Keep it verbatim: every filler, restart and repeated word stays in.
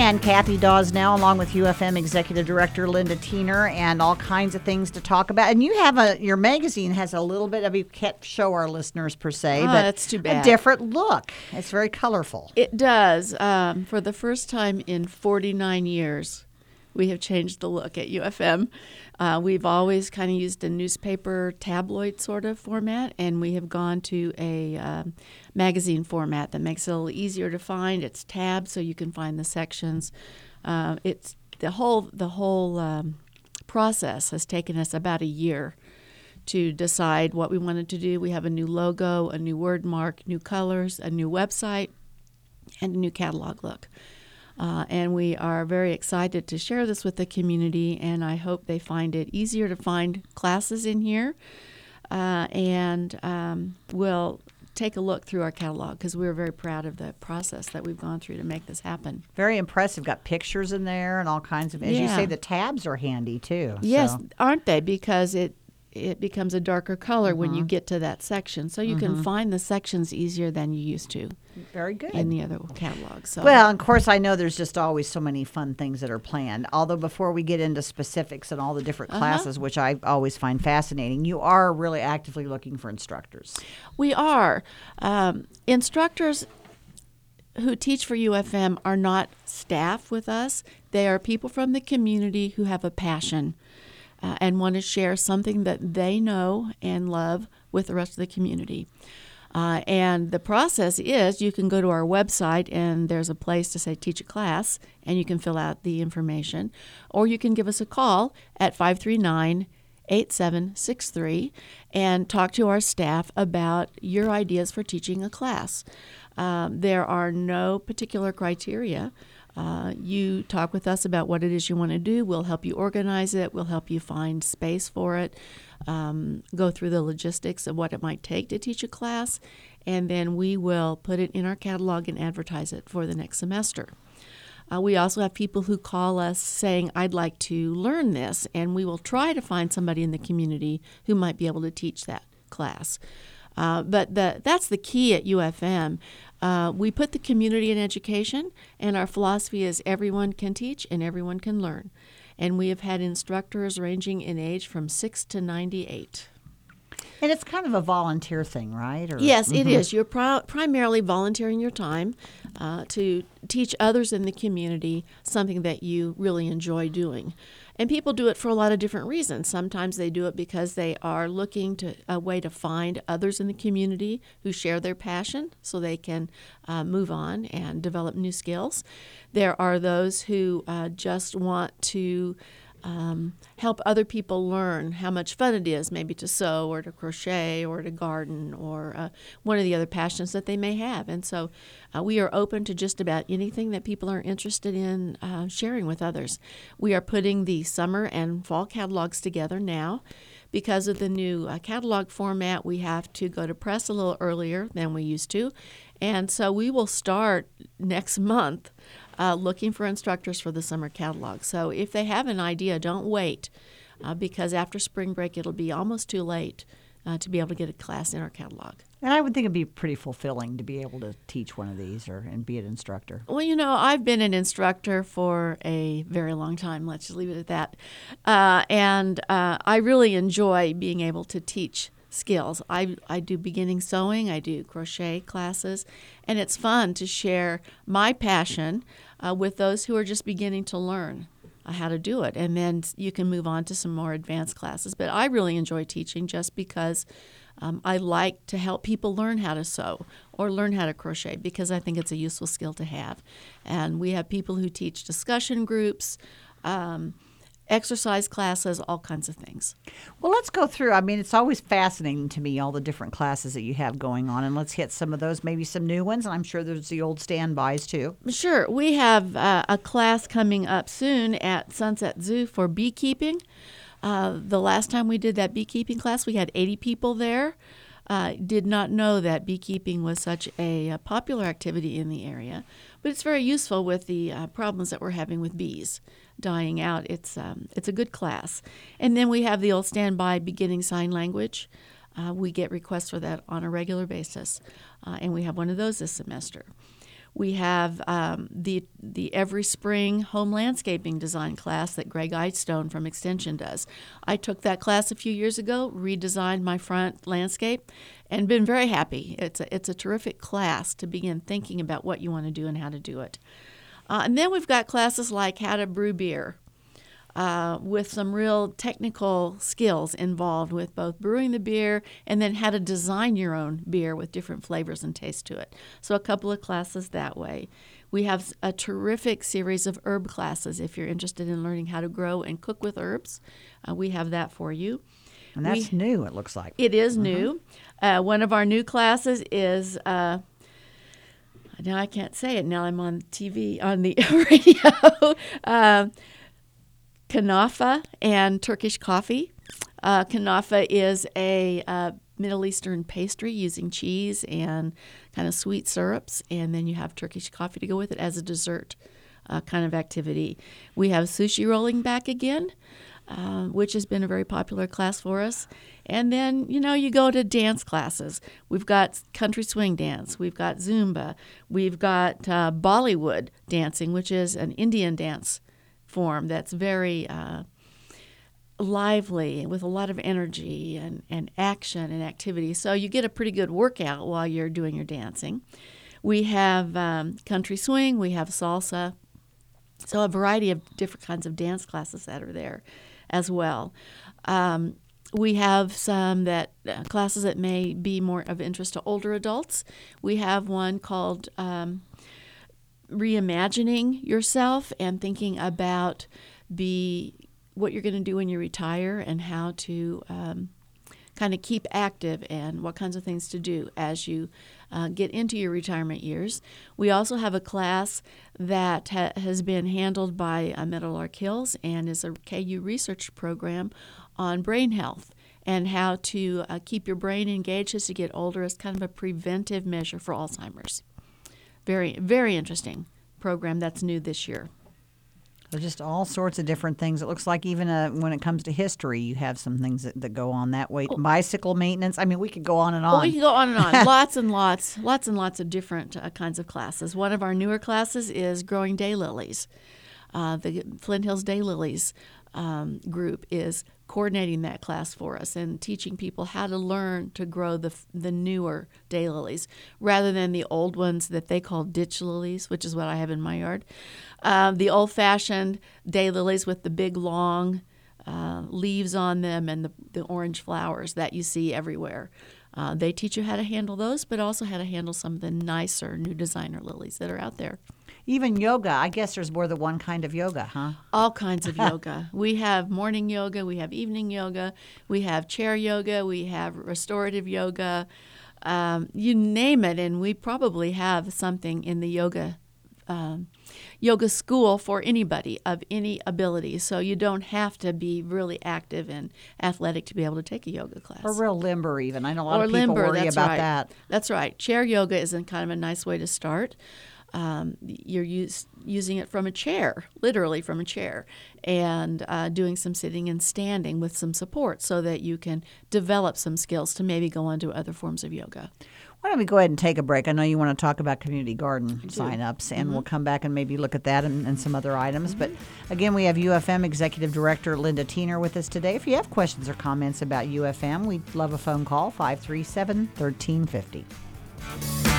And Kathy Dawes now, along with U F M Executive Director Linda Tiener, and all kinds of things to talk about. And you have a your magazine has a little bit of, you can't show our listeners per se, oh, but that's too bad. A different look. It's very colorful. It does. Um, for the first time in forty-nine years, we have changed the look at U F M. Uh, we've always kind of used a newspaper tabloid sort of format, and we have gone to a um, magazine format that makes it a little easier to find. It's tabbed so you can find the sections. Uh, it's the whole the whole um, process has taken us about a year to decide what we wanted to do. We have a new logo, a new word mark, new colors, a new website, and a new catalog look. Uh, and we are very excited to share this with the community, and I hope they find it easier to find classes in here, uh, and um, we'll take a look through our catalog because we're very proud of the process that we've gone through to make this happen. Very impressive. Got pictures in there and all kinds of, as Yeah. you say, the tabs are handy too. Yes, so. aren't they? Because it it becomes a darker color Mm-hmm. when you get to that section, so you Mm-hmm. can find the sections easier than you used to Very good. in the other catalogs. So. Well, of course, I know there's just always so many fun things that are planned. Although before we get into specifics and all the different Uh-huh. classes, which I always find fascinating, you are really actively looking for instructors. We are. Um, instructors who teach for U F M are not staff with us. They are people from the community who have a passion uh, and want to share something that they know and love with the rest of the community. Uh, and the process is you can go to our website and there's a place to say teach a class and you can fill out the information. Or you can give us a call at five three nine, eight seven six three and talk to our staff about your ideas for teaching a class. Um, there are no particular criteria. Uh, you talk with us about what it is you want to do. We'll help you organize it. We'll help you find space for it, um, go through the logistics of what it might take to teach a class, and then we will put it in our catalog and advertise it for the next semester. Uh, we also have people who call us saying, I'd like to learn this, and we will try to find somebody in the community who might be able to teach that class. Uh, but the, that's the key at U F M. Uh, we put the community in education, and our philosophy is everyone can teach and everyone can learn. And we have had instructors ranging in age from six to ninety-eight. And it's kind of a volunteer thing, right? Or, Yes, Mhm. it is. You're pri- primarily volunteering your time uh, to teach others in the community something that you really enjoy doing. And people do it for a lot of different reasons. Sometimes they do it because they are looking to a way to find others in the community who share their passion so they can uh, move on and develop new skills. There are those who uh, just want to Um, help other people learn how much fun it is maybe to sew or to crochet or to garden or uh, one of the other passions that they may have. And so uh, we are open to just about anything that people are interested in uh, sharing with others. We are putting the summer and fall catalogs together now. Because of the new uh, catalog format, we have to go to press a little earlier than we used to. And so we will start next month uh, looking for instructors for the summer catalog. So if they have an idea, don't wait, uh, because after spring break, it'll be almost too late uh, to be able to get a class in our catalog. And I would think it'd be pretty fulfilling to be able to teach one of these or and be an instructor. Well, you know, I've been an instructor for a very long time. Let's just leave it at that. Uh, and uh, I really enjoy being able to teach skills. I, I do beginning sewing, I do crochet classes, and it's fun to share my passion uh, with those who are just beginning to learn uh, how to do it. And then you can move on to some more advanced classes. But I really enjoy teaching just because Um, I like to help people learn how to sew or learn how to crochet because I think it's a useful skill to have. And we have people who teach discussion groups, um, exercise classes, all kinds of things. Well, let's go through. I mean, it's always fascinating to me, all the different classes that you have going on. And let's hit some of those, maybe some new ones. And I'm sure there's the old standbys, too. Sure. We have uh, a class coming up soon at Sunset Zoo for beekeeping. Uh, the last time we did that beekeeping class, we had eighty people there. Uh, did not know that beekeeping was such a, a popular activity in the area, but it's very useful with the uh, problems that we're having with bees dying out. It's um, it's a good class. And then we have the old standby beginning sign language. Uh, we get requests for that on a regular basis, uh, and we have one of those this semester. We have um, the the every spring home landscaping design class that Greg Idestone from Extension does. I took that class a few years ago, redesigned my front landscape, and been very happy. It's a, it's a terrific class to begin thinking about what you want to do and how to do it. Uh, and then we've got classes like how to brew beer. Uh, with some real technical skills involved with both brewing the beer and then how to design your own beer with different flavors and taste to it. So a couple of classes that way. We have a terrific series of herb classes if you're interested in learning how to grow and cook with herbs. Uh, we have that for you. And that's we, new, it looks like. It is mm-hmm. new. Uh, one of our new classes is... Uh, now I can't say it. Now I'm on T V, on the radio. uh, Kanafa and Turkish coffee. Uh, kanafa is a uh, Middle Eastern pastry using cheese and kind of sweet syrups, and then you have Turkish coffee to go with it as a dessert uh, kind of activity. We have sushi rolling back again, uh, which has been a very popular class for us. And then, you know, you go to dance classes. We've got country swing dance. We've got Zumba. We've got uh, Bollywood dancing, which is an Indian dance form that's very uh, lively with a lot of energy and, and action and activity. So you get a pretty good workout while you're doing your dancing. We have um, country swing. We have salsa. So a variety of different kinds of dance classes that are there as well. Um, we have some that uh, classes that may be more of interest to older adults. We have one called... Um, reimagining yourself and thinking about the what you're going to do when you retire and how to um, kind of keep active and what kinds of things to do as you uh, get into your retirement years. We also have a class that ha- has been handled by uh, Meadowlark Hills and is a K U research program on brain health and how to uh, keep your brain engaged as you get older as kind of a preventive measure for Alzheimer's. Very, very interesting program that's new this year. There's just all sorts of different things. It looks like even uh, when it comes to history, you have some things that, that go on that way. Oh. Bicycle maintenance. I mean, we could go on and on. Oh, we can go on and on. lots and lots, lots and lots of different uh, kinds of classes. One of our newer classes is growing daylilies. Uh, the Flint Hills Daylilies um, group is coordinating that class for us and teaching people how to learn to grow the the newer daylilies rather than the old ones that they call ditch lilies, which is what I have in my yard. Um, the old-fashioned daylilies with the big, long uh, leaves on them and the, the orange flowers that you see everywhere. Uh, they teach you how to handle those, but also how to handle some of the nicer new designer lilies that are out there. Even yoga. I guess there's more than one kind of yoga, huh? All kinds of yoga. We have morning yoga. We have evening yoga. We have chair yoga. We have restorative yoga. Um, you name it, and we probably have something in the yoga um, yoga school for anybody of any ability. So you don't have to be really active and athletic to be able to take a yoga class. Or real limber even. I know a lot or of people limber, worry that's about right. that. That's right. Chair yoga is kind of a nice way to start. Um, you're use, using it from a chair, literally from a chair, and uh, doing some sitting and standing with some support so that you can develop some skills to maybe go on to other forms of yoga. Why don't we go ahead and take a break? I know you want to talk about community garden signups, and mm-hmm. we'll come back and maybe look at that and, and some other items. Mm-hmm. But again, we have U F M Executive Director Linda Tiener with us today. If you have questions or comments about U F M, we'd love a phone call, five three seven, one three five zero.